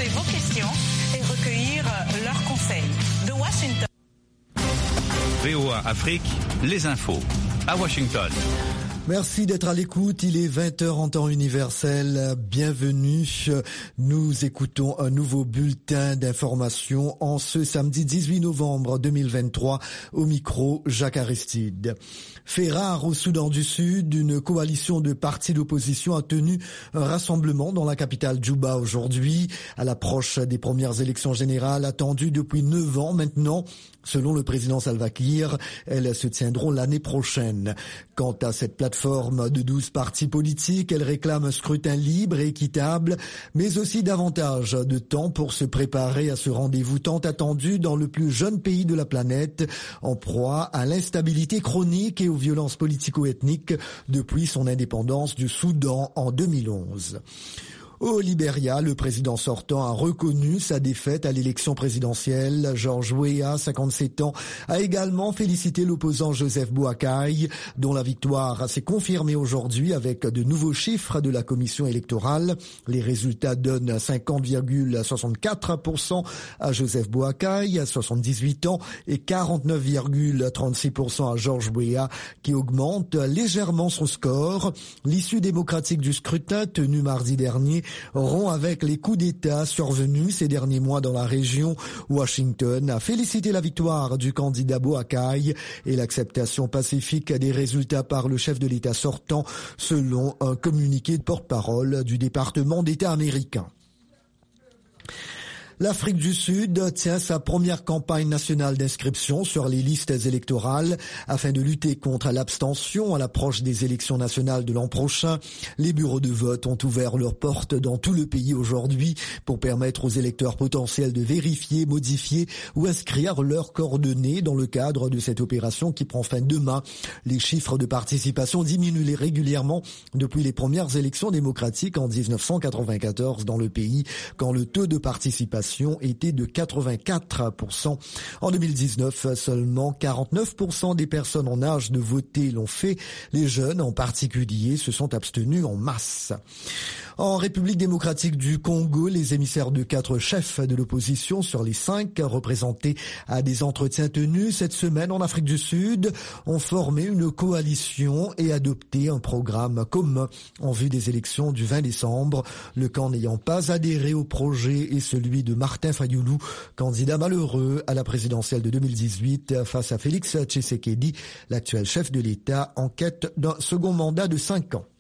poser vos questions et recueillir leurs conseils. De Washington. VOA Afrique, les infos. À Washington. Merci d'être à l'écoute. Il est 20h en temps universel. Bienvenue. Nous écoutons un nouveau bulletin d'information en ce samedi 18 novembre 2023. Au micro, Jacques Aristide. Fait rare au Soudan du Sud, une coalition de partis d'opposition a tenu un rassemblement dans la capitale Djouba aujourd'hui, à l'approche des premières élections générales attendues depuis 9 ans maintenant. Selon le président Salva Kiir, elles se tiendront l'année prochaine. Quant à cette plateforme de 12 partis politiques, elle réclame un scrutin libre et équitable, mais aussi davantage de temps pour se préparer à ce rendez-vous tant attendu dans le plus jeune pays de la planète, en proie à l'instabilité chronique et aux violences politico-ethniques depuis son indépendance du Soudan en 2011. Au Libéria, le président sortant a reconnu sa défaite à l'élection présidentielle. George Weah, 57 ans, a également félicité l'opposant Joseph Boakai, dont la victoire s'est confirmée aujourd'hui avec de nouveaux chiffres de la commission électorale. Les résultats donnent 50,64% à Joseph Boakai, à 78 ans, et 49,36% à George Weah, qui augmente légèrement son score. L'issue démocratique du scrutin tenu mardi dernier rompt avec les coups d'État survenus ces derniers mois dans la région. Washington a félicité la victoire du candidat Boakai et l'acceptation pacifique des résultats par le chef de l'État sortant, selon un communiqué de porte-parole du département d'État américain. L'Afrique du Sud tient sa première campagne nationale d'inscription sur les listes électorales afin de lutter contre l'abstention à l'approche des élections nationales de l'an prochain. Les bureaux de vote ont ouvert leurs portes dans tout le pays aujourd'hui pour permettre aux électeurs potentiels de vérifier, modifier ou inscrire leurs coordonnées dans le cadre de cette opération qui prend fin demain. Les chiffres de participation diminuent régulièrement depuis les premières élections démocratiques en 1994 dans le pays, quand le taux de participation était de 84%. En 2019, seulement 49% des personnes en âge de voter l'ont fait. Les jeunes, en particulier, se sont abstenus en masse. En République démocratique du Congo, les émissaires de 4 chefs de l'opposition sur les 5 représentés à des entretiens tenus cette semaine en Afrique du Sud ont formé une coalition et adopté un programme commun en vue des élections du 20 décembre. Le camp n'ayant pas adhéré au projet est celui de Martin Fayulu, candidat malheureux à la présidentielle de 2018 face à Félix Tshisekedi, l'actuel chef de l'État en quête d'un second mandat de 5 ans.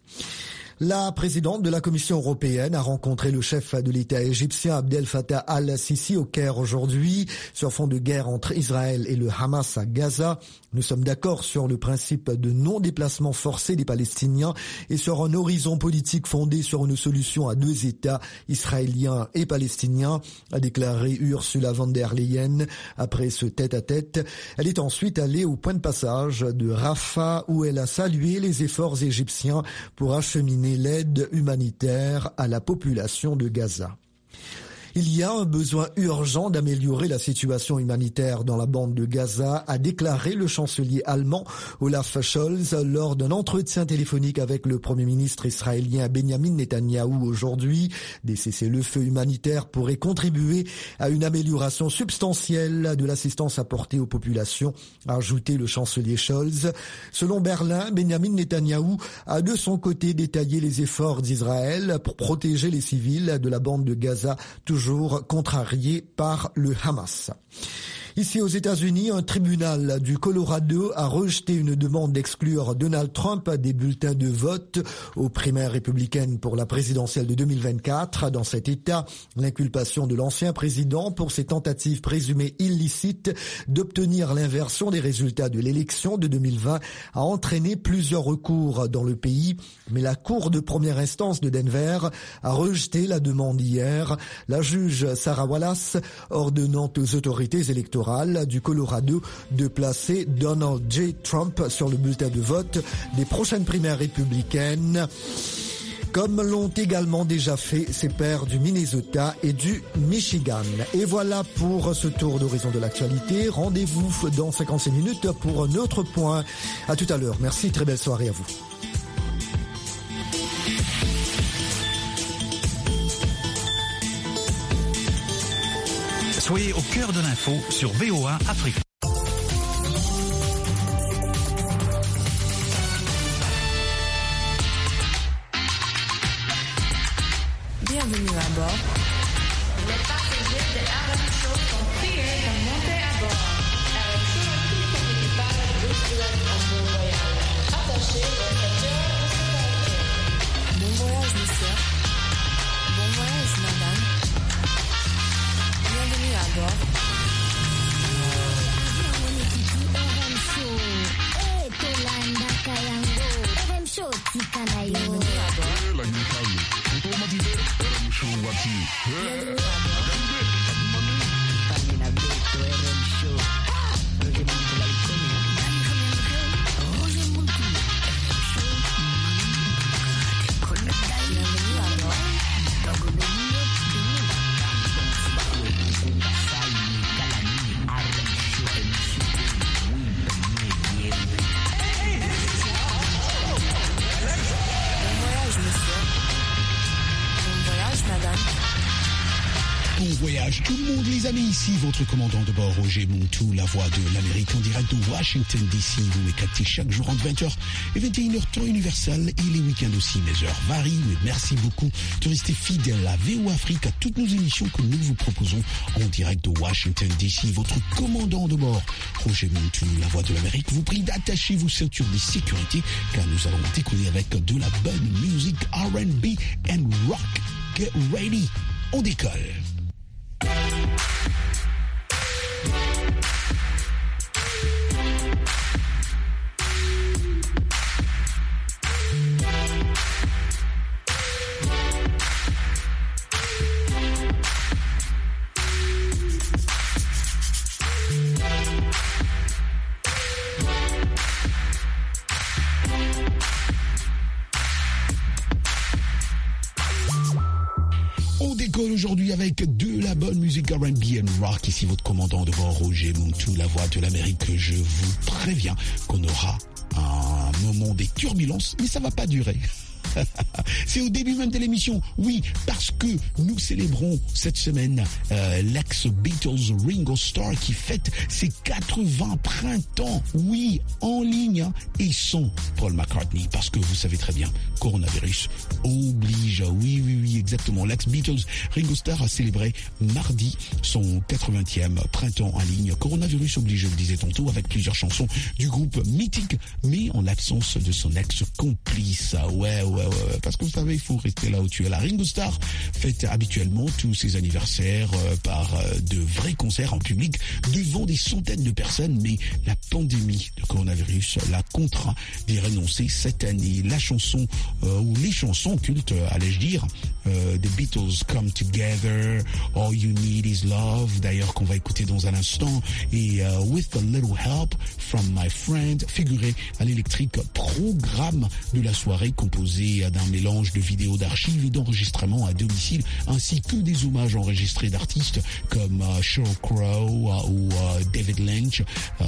La présidente de la Commission européenne a rencontré le chef de l'État égyptien Abdel Fattah al-Sisi au Caire aujourd'hui sur fond de guerre entre Israël et le Hamas à Gaza. Nous sommes d'accord sur le principe de non-déplacement forcé des Palestiniens et sur un horizon politique fondé sur une solution à 2 États, israéliens et palestiniens, a déclaré Ursula von der Leyen après ce tête-à-tête. Elle est ensuite allée au point de passage de Rafah où elle a salué les efforts égyptiens pour acheminer l'aide humanitaire à la population de Gaza. Il y a un besoin urgent d'améliorer la situation humanitaire dans la bande de Gaza, a déclaré le chancelier allemand Olaf Scholz lors d'un entretien téléphonique avec le premier ministre israélien Benjamin Netanyahou aujourd'hui. Des cessez-le-feu humanitaires pourraient contribuer à une amélioration substantielle de l'assistance apportée aux populations, a ajouté le chancelier Scholz. Selon Berlin, Benjamin Netanyahou a de son côté détaillé les efforts d'Israël pour protéger les civils de la bande de Gaza, toujours contrarié par le Hamas. Ici aux États-Unis, un tribunal du Colorado a rejeté une demande d'exclure Donald Trump des bulletins de vote aux primaires républicaines pour la présidentielle de 2024. Dans cet État, l'inculpation de l'ancien président pour ses tentatives présumées illicites d'obtenir l'inversion des résultats de l'élection de 2020 a entraîné plusieurs recours dans le pays. Mais la Cour de première instance de Denver a rejeté la demande hier. La juge Sarah Wallace ordonnant aux autorités électorales du Colorado de placer Donald J. Trump sur le bulletin de vote des prochaines primaires républicaines, comme l'ont également déjà fait ses pairs du Minnesota et du Michigan. Et voilà pour ce tour d'horizon de l'actualité. Rendez-vous dans 56 minutes pour un autre point. À tout à l'heure. Merci, très belle soirée à vous. Soyez au cœur de l'info sur VOA Afrique. Bienvenue à bord. Les passagers de RM Show sont priés de monter à bord. RM Show et tout son équipage vous souhaitent un bon voyage. Attachez vos ceintures de sécurité. Bon voyage, monsieur. Bon voyage, madame. Bienvenue à bord. Bienvenue à bord. Bon voyage tout le monde les amis, ici votre commandant de bord Roger Montou, la voix de l'Amérique en direct de Washington DC. Vous me captez chaque jour entre 20h et 21h temps universel et les week-ends aussi. Mes heures varient, mais merci beaucoup de rester fidèle à VOA Afrique, à toutes nos émissions que nous vous proposons en direct de Washington DC. Votre commandant de bord Roger Montou, la voix de l'Amérique, vous prie d'attacher vos ceintures de sécurité car nous allons décoller avec de la bonne musique R&B and rock. Get ready, on décolle. Aujourd'hui avec de la bonne musique R&B and rock. Ici votre commandant de bord Roger Montou, la voix de l'Amérique. Je vous préviens qu'on aura un moment des turbulences, mais ça va pas durer. C'est au début même de l'émission, oui, parce que nous célébrons cette semaine l'ex-Beatles Ringo Starr qui fête ses 80 printemps, oui, en ligne, et sans Paul McCartney, parce que vous savez très bien, coronavirus oblige, oui, exactement. L'ex-Beatles Ringo Starr a célébré mardi son 80e printemps en ligne, coronavirus oblige, je le disais tantôt, avec plusieurs chansons du groupe mythique, mais en l'absence de son ex-complice. Ouais, parce que vous savez, il faut rester là où tu es. La Ringo Starr fête habituellement tous ses anniversaires par de vrais concerts en public devant des centaines de personnes, mais la pandémie de coronavirus l'a contraint d'y renoncer cette année. La chanson, ou les chansons cultes, allais-je dire, The Beatles Come Together, All You Need Is Love, d'ailleurs qu'on va écouter dans un instant, et With a Little Help from My Friend, figuré à l'électrique programme de la soirée composé d'un mélange de vidéos d'archives et d'enregistrements à domicile, ainsi que des hommages enregistrés d'artistes comme Sheryl Crow ou David Lynch.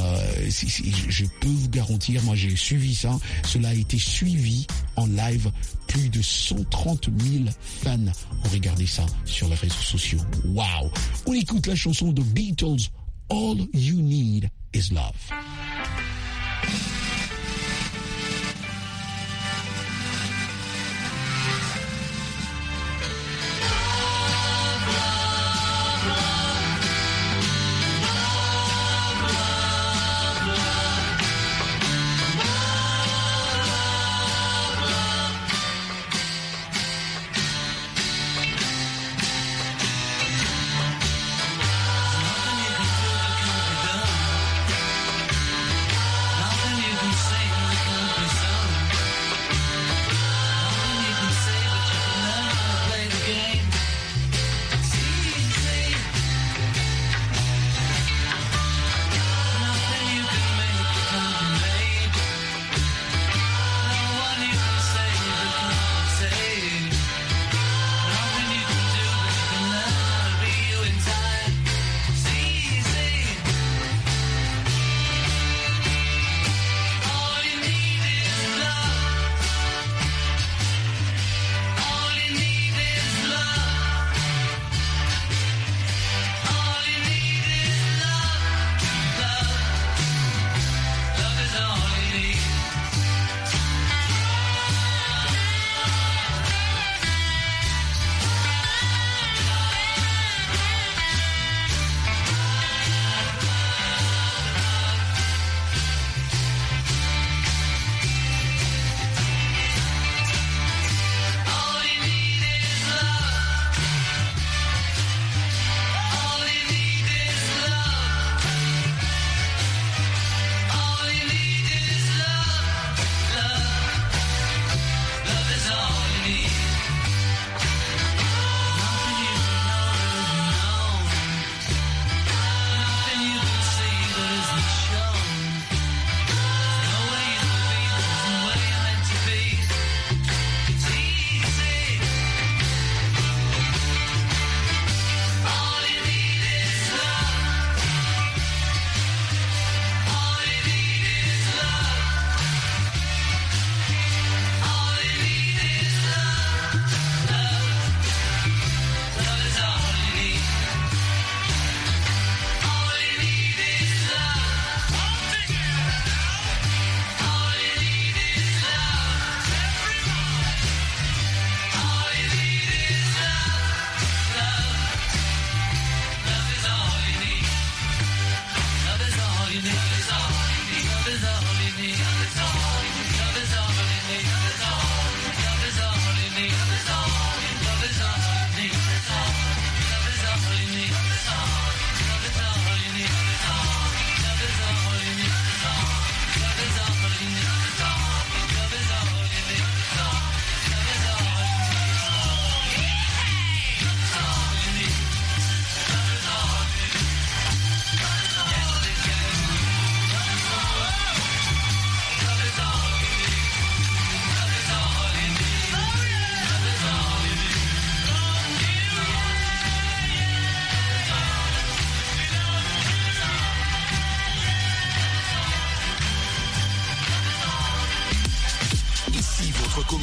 Je peux vous garantir, moi j'ai suivi ça, cela a été suivi en live. Plus de 130 000 fans ont regardé ça sur les réseaux sociaux. Waouh! On écoute la chanson de Beatles, All You Need Is Love.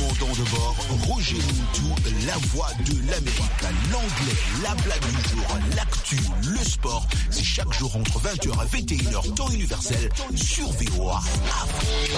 commandant de bord, Roger Muntou, la voix de l'Amérique, l'anglais, la blague du jour, l'actu, le sport. C'est chaque jour entre 20h et 21h, temps universel, sur VOA Afrique.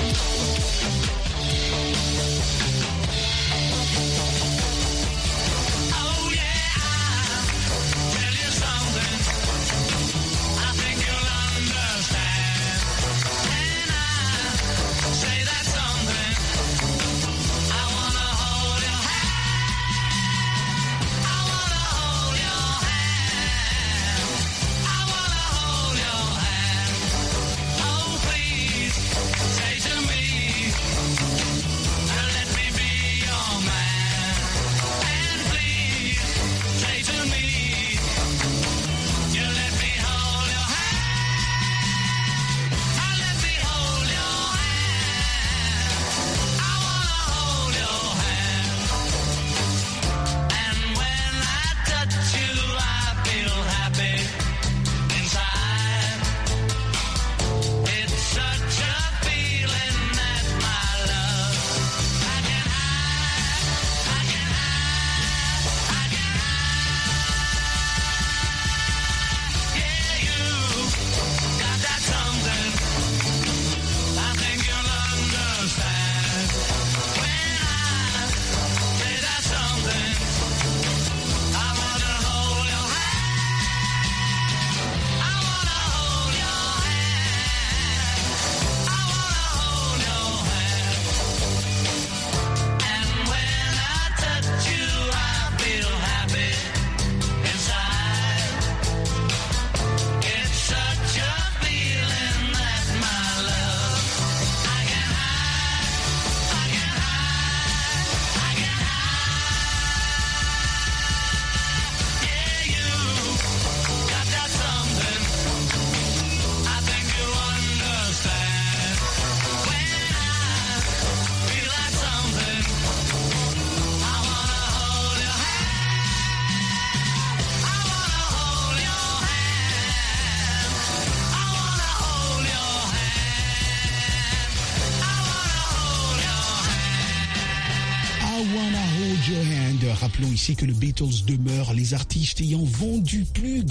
Rappelons ici que le Beatles demeure les artistes ayant vendu le plus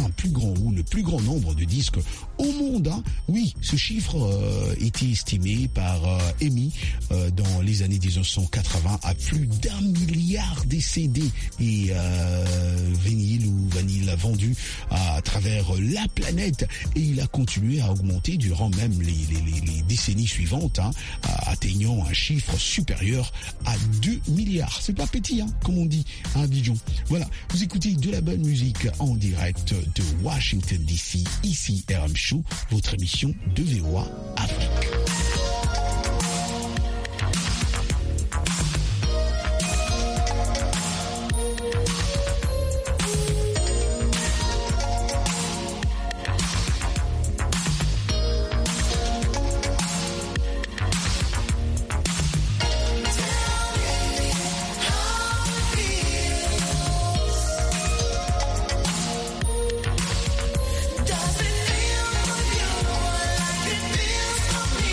grand nombre de disques au monde. Hein. Oui, ce chiffre était estimé par EMI dans les années 1980 à plus d'1 milliard de CD et vinyle ou vanille vendus à travers la planète, et il a continué à augmenter durant même les décennies suivantes, hein, atteignant un chiffre supérieur à 2 milliards. C'est pas petit, hein, comme on dit à Abidjan. Voilà, vous écoutez de la bonne musique en direct de Washington DC, ici RM Show, votre émission de VOA Afrique. Does it feel for you like it feels for me?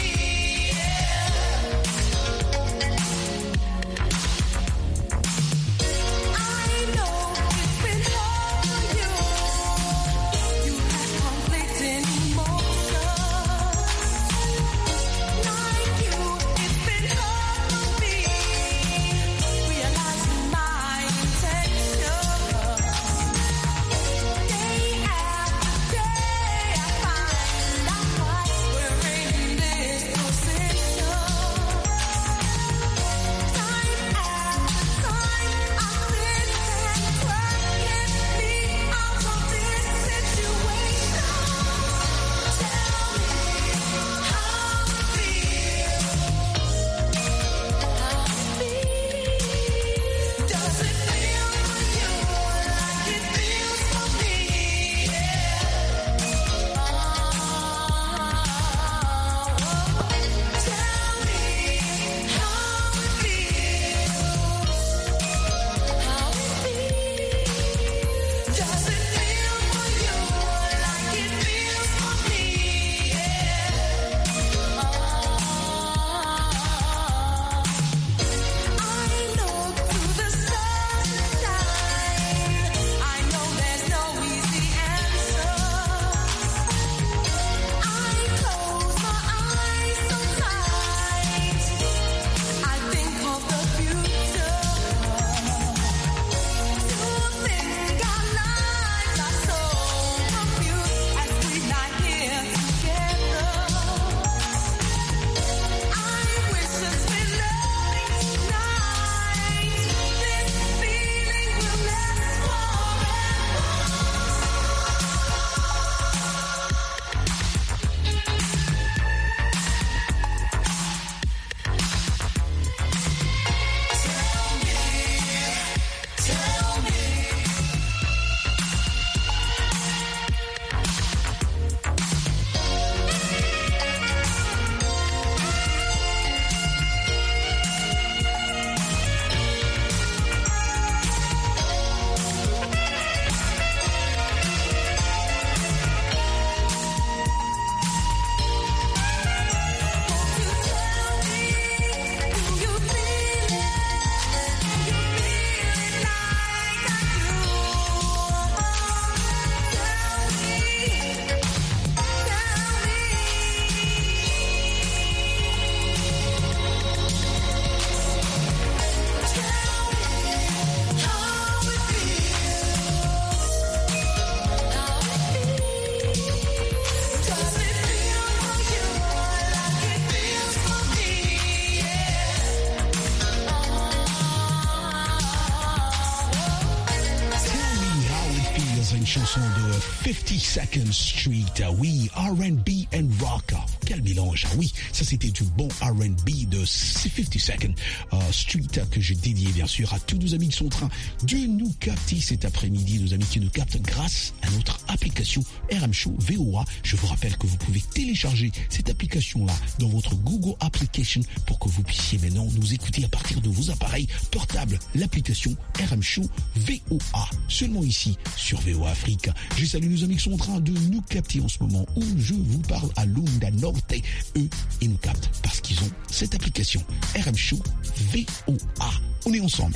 une chanson de 52nd Street. Oui, R&B and rock. Quel mélange. Oui, ça c'était du bon R&B de 52nd Street que j'ai dédié bien sûr à tous nos amis qui sont en train de nous capter cet après-midi, nos amis qui nous captent grâce à notre application RM Show VOA. Je vous rappelle que vous pouvez télécharger cette application-là dans votre Google Application pour que vous puissiez maintenant nous écouter à partir de vos appareils portables. L'application RM Show VOA, seulement ici sur VOA Afrique. Je salue nos amis qui sont en train de nous capter en ce moment où je vous parle à Lunda Norte. Eux, ils nous captent parce qu'ils ont cette application RM Show VOA. On est ensemble.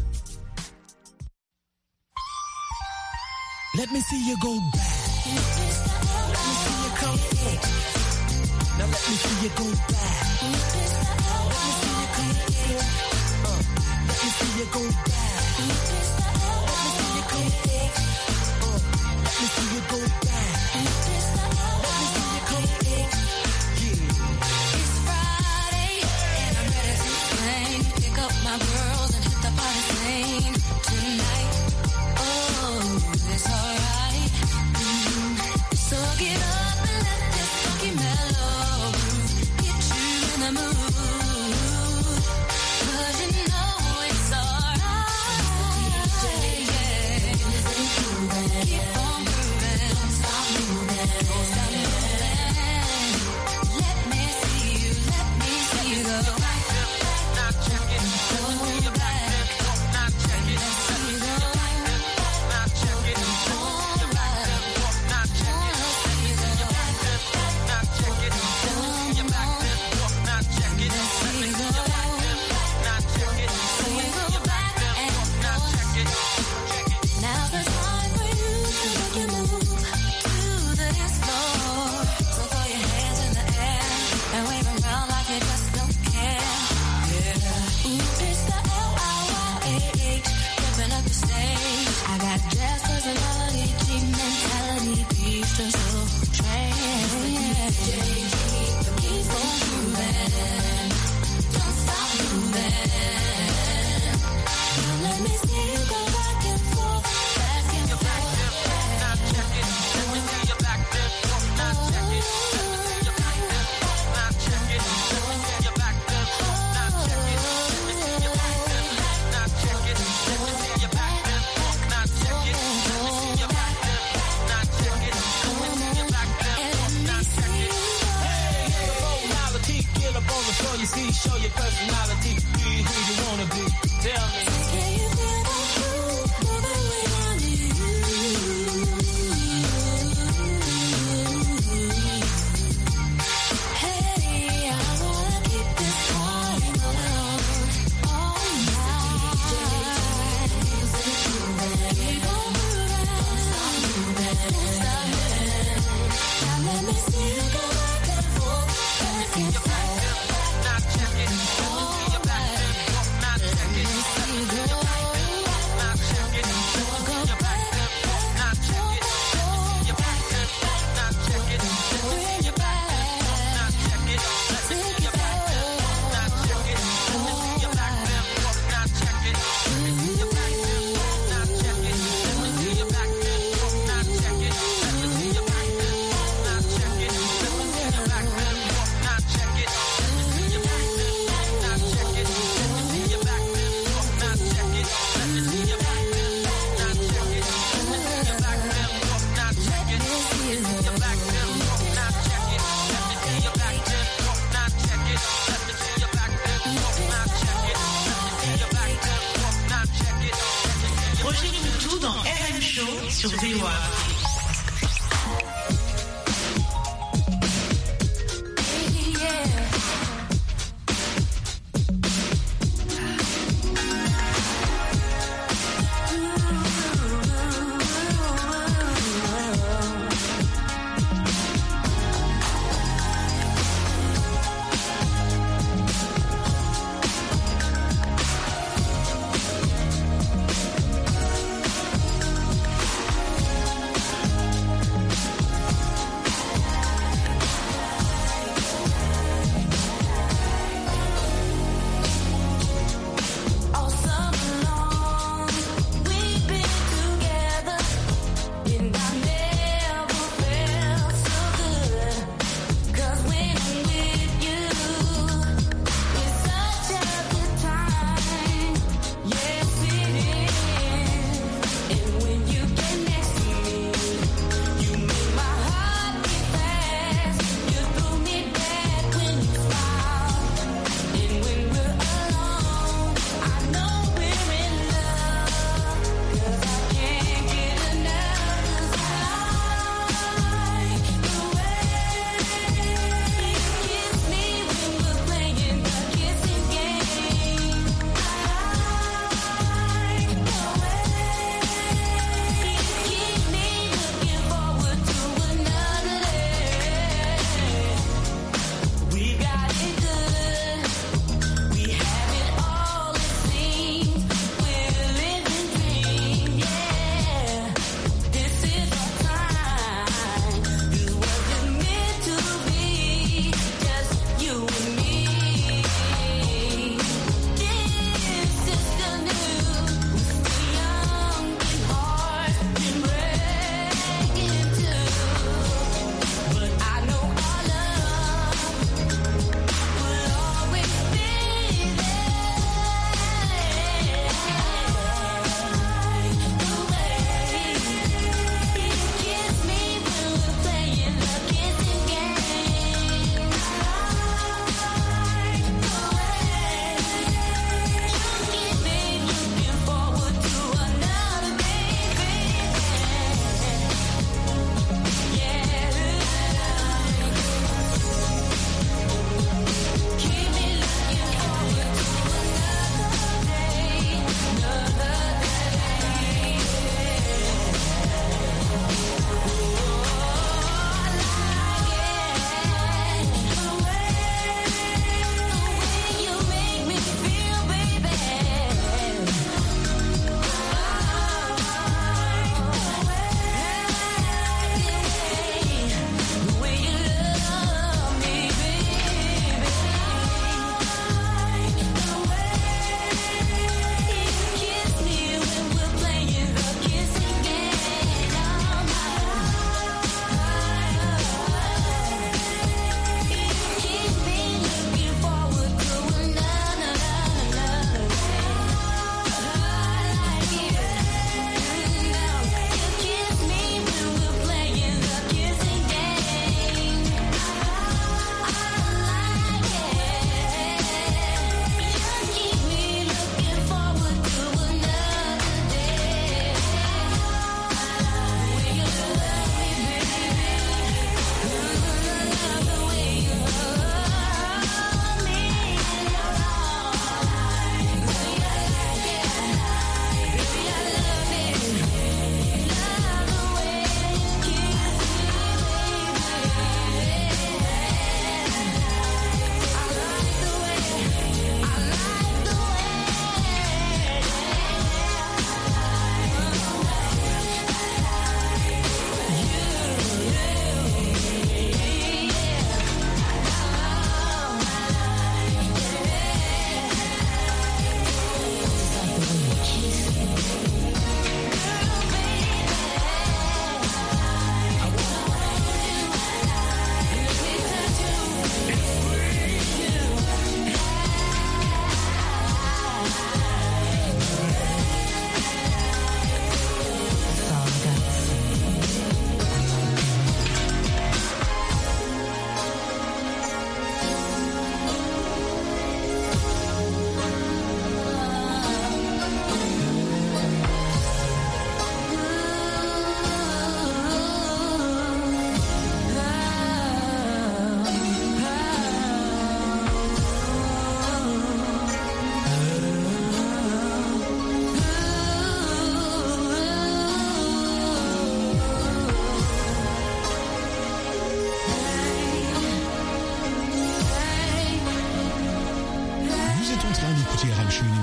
Let me see you go back. Let me see you come forth. Now let me see you go back. Let me see you come forth. Let me see you go back. Let me see you come forth. Let me see you go back. Let me see you come forth. Yeah. It's Friday and I'm ready to swing. Pick up my girls and hit the party scene tonight. Oh, it's alright. So get up and let this funky mellow groove get you in the mood. 'Cause you know it's alright. Yeah. Keep on grooving. Don't stop moving. Don't stop moving. Let me see you go. Let me see you go back. Now's the time for you to make your move to the dance floor. So throw your hands in the air and wave around like you just don't care. Yeah. Ooh, it's the LIYAH jumping up the stage. I got jazz personality, G mentality, beach just so trained. Keep on moving, don't stop moving. Now let me see you go back and forth, back and forth. Get up on the floor, you see, show your personality. Be who you wanna be. Tell me. Can you feel that groove moving around you? Hey, I wanna keep this party going all night. Keep on moving, don't stop moving. Now let me see you go back and forth, back and forth. Roger Moutou dans RM Show sur VOA.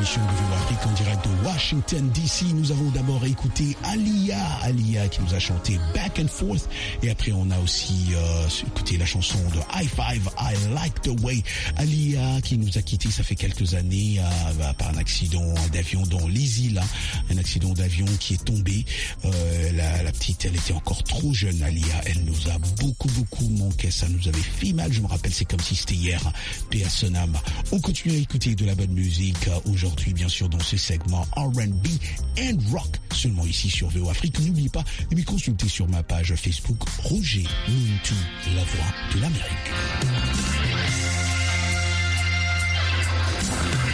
l'émission de VOA Afrique en direct de Washington DC. Nous avons d'abord écouté Alia qui nous a chanté Back and Forth, et après on a aussi écouté la chanson de High Five, I Like the Way. Alia qui nous a quittés, ça fait quelques années par un accident d'avion dans les îles, un accident d'avion qui est tombé. La petite, elle était encore trop jeune, Alia, elle nous a beaucoup manqué, ça nous avait fait mal, je me rappelle, c'est comme si c'était hier. Paix à son âme. On continue à écouter de la bonne musique aujourd'hui, bien sûr, dans ce segment R&B and Rock, seulement ici sur VOA Afrique. N'oubliez pas de me consulter sur ma page Facebook Roger Muntu, la voix de l'Amérique.